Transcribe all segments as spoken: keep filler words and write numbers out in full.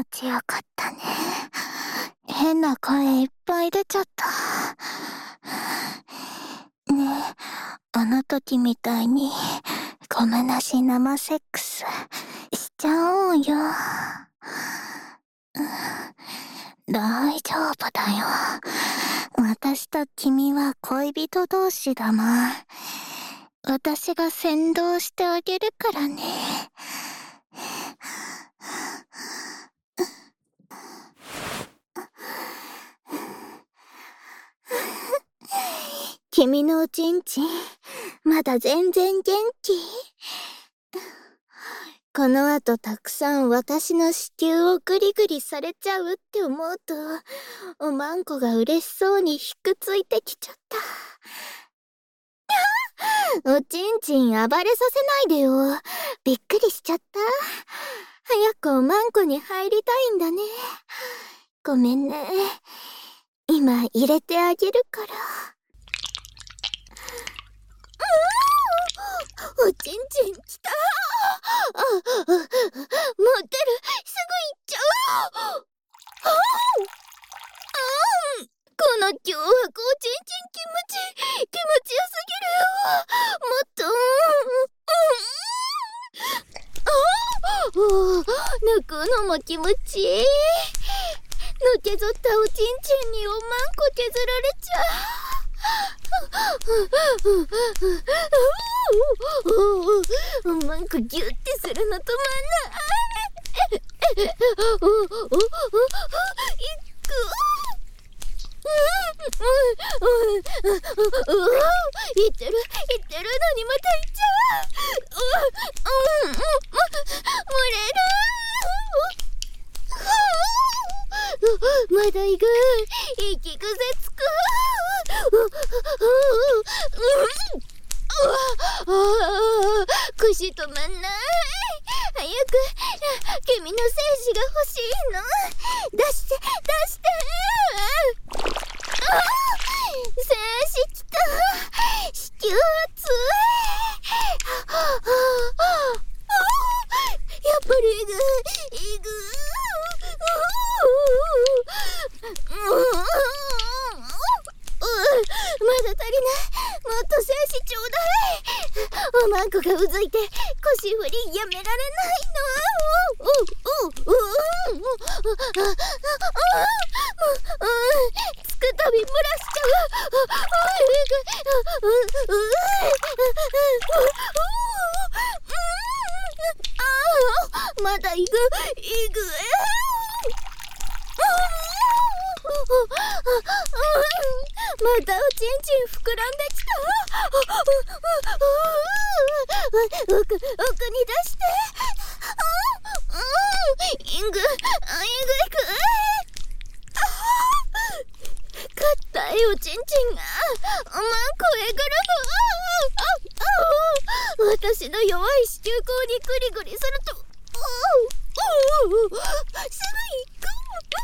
持ちよかったね。変な声いっぱい出ちゃった。ねえ、あの時みたいにごめんなし生セックスしちゃおうよ。大丈夫だよ。私と君は恋人同士だもん。私が先導してあげるからね。君のおちんちん、まだ全然元気？この後たくさん私の子宮をグリグリされちゃうって思うと、おまんこが嬉しそうにひっくついてきちゃった。おちんちん暴れさせないでよ。びっくりしちゃった。早くおまんこに入りたいんだね。ごめんね。今入れてあげるから。おちんちんきた。あ、あ、持ってる。すぐ行っちゃう。ああ、この脅迫おちんちん気持ち、気持ちよすぎるよ。もっと、うん、うん、ああ、抜くのも気持ちいい。のけぞったおちんちんにおまんこ削られちゃう。おまんこギュッてするの止まんない。おおおおいく。いってるいってるのにまたいっちゃう。うんうん、漏れる。まだいく。息癖つく。腰止まんない。早く君の精子が欲しいの。出して出して。精子きた。子宮熱い。やっぱりいぐいぐ。まだ足りない。もっと精子ちょうだい。おまんこがうずいて腰振りやめられないの。つくたび漏らしちゃう。まだいぐいぐ。またおちんちん膨らんできた。奥、奥に出して。イング、イングイク。硬いおちんちんがおまんこえぐるの。私の弱い子宮口にグリグリすると、すぐ行く。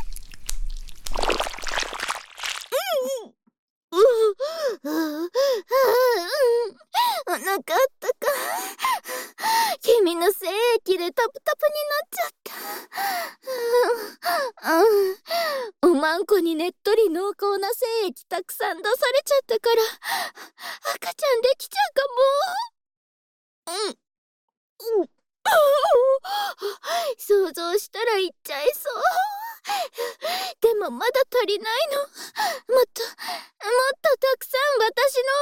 お腹あったか。君の精液でタプタプになっちゃった。おまんこにねっとり濃厚な精液たくさん出されちゃったから赤ちゃんできちゃうかも。うん、うん、想像したら言っちゃいそう。でもまだ足りないの。もっともっとたくさん私の